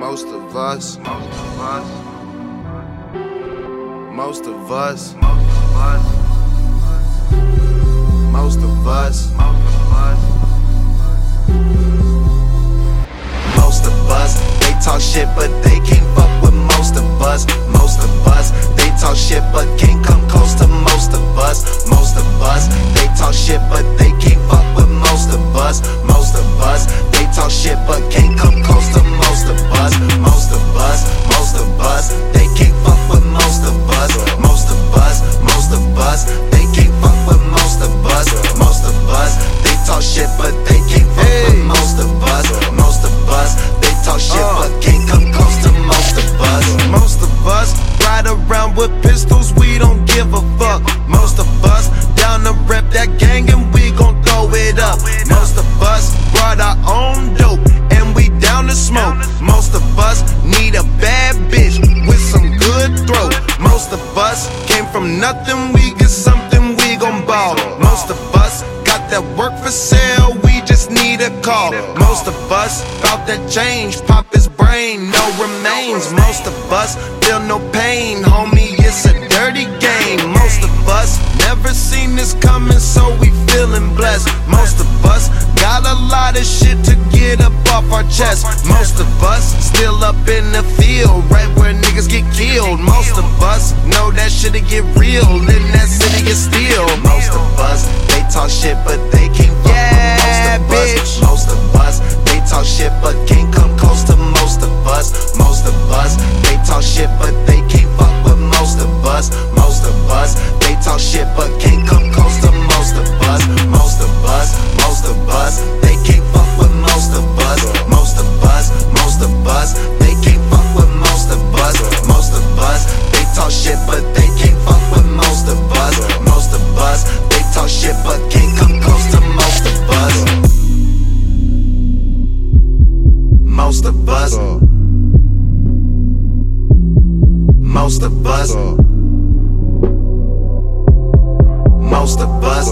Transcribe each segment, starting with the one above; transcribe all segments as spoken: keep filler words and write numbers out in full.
Most of us, most of us, most of us, most of us, most of us, they talk shit but they can't fuck with most of us. Most of us, they talk shit but can't come close to most of us. Most of us, they talk shit but they can't fuck with most of us. Most of us, they talk shit but can't come close to most of us. Most of us, most of us, they can't fuck with most of us. Most of us, most of us, they can't fuck with most of us. Most of us, they talk shit but they can't fuck with most of us. Most of us, they talk shit but can't come close to most of us. Most of us ride around with pistols, we don't give a fuck. Most of us down to rep that gang and we gon' throw it up. Most of us brought our own dope and we down to smoke. Most of us need a bad bitch with some good throat. Most of us came from nothing, we get something, we gon' ball. Most of us got that work for sale, we just need a call. Most of us bout that change, pop his brain, no remains. Most of us feel no pain, homie, it's a dirty game. Most of us never seen this coming, so we feeling blessed. Most of us got a lot of shit to get up off our chest. Most of us still up in the field, right where niggas get killed. Most of us know that shit'll get real in that city of steel. Most of us, they talk shit but they can't fuck yeah, with most of us. Most of us, they talk shit but can't come close to most of us. Most of us, they talk shit but they can't fuck with most of us. Most of us, they talk shit but can't come close to most of us. Most of us, most of us, they can't fuck with most of us. Most of us, most of us, they can't fuck with most of us. Most of us, they talk shit but they can't fuck with most of us. Most of us, they talk shit but can't come close to most of us. Most of us. Most of us. Most of us.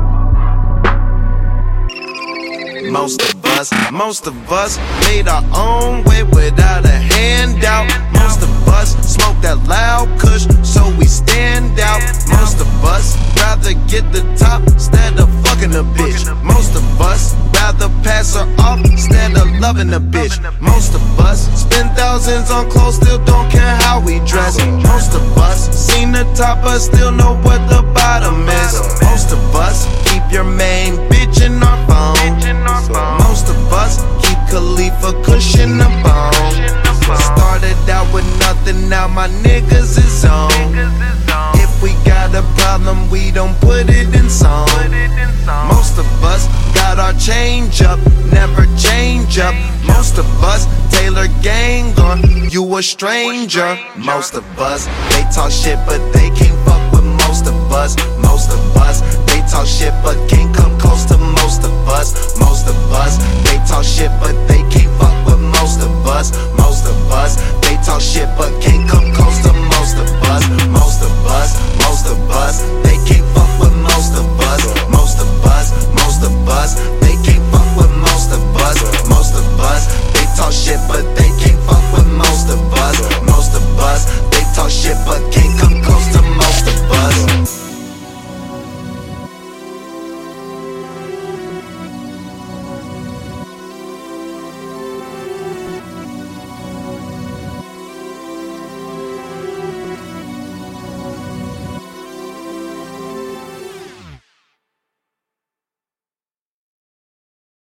Most of us, most of us made our own way without a handout. Most of us smoke that loud kush, so we stand out. Most of us rather get the top instead of fucking a bitch. Most of us rather pass her off instead of loving a bitch. Most of us spend thousands on clothes, still don't care how we dress. Most of us seen the top but still know what the bottom is. Most of us keep your main bitch in our phone. Most of us keep Khalifa cushion the bone. Started out with nothing, now my niggas is on. If we got a problem, we don't put it in song. Most of us got our change up, never change up. Most of us Taylor gang on, you a stranger. Most of us, they talk shit but they can't fuck with most of us. Most of us, they talk shit but can't come close to most of us.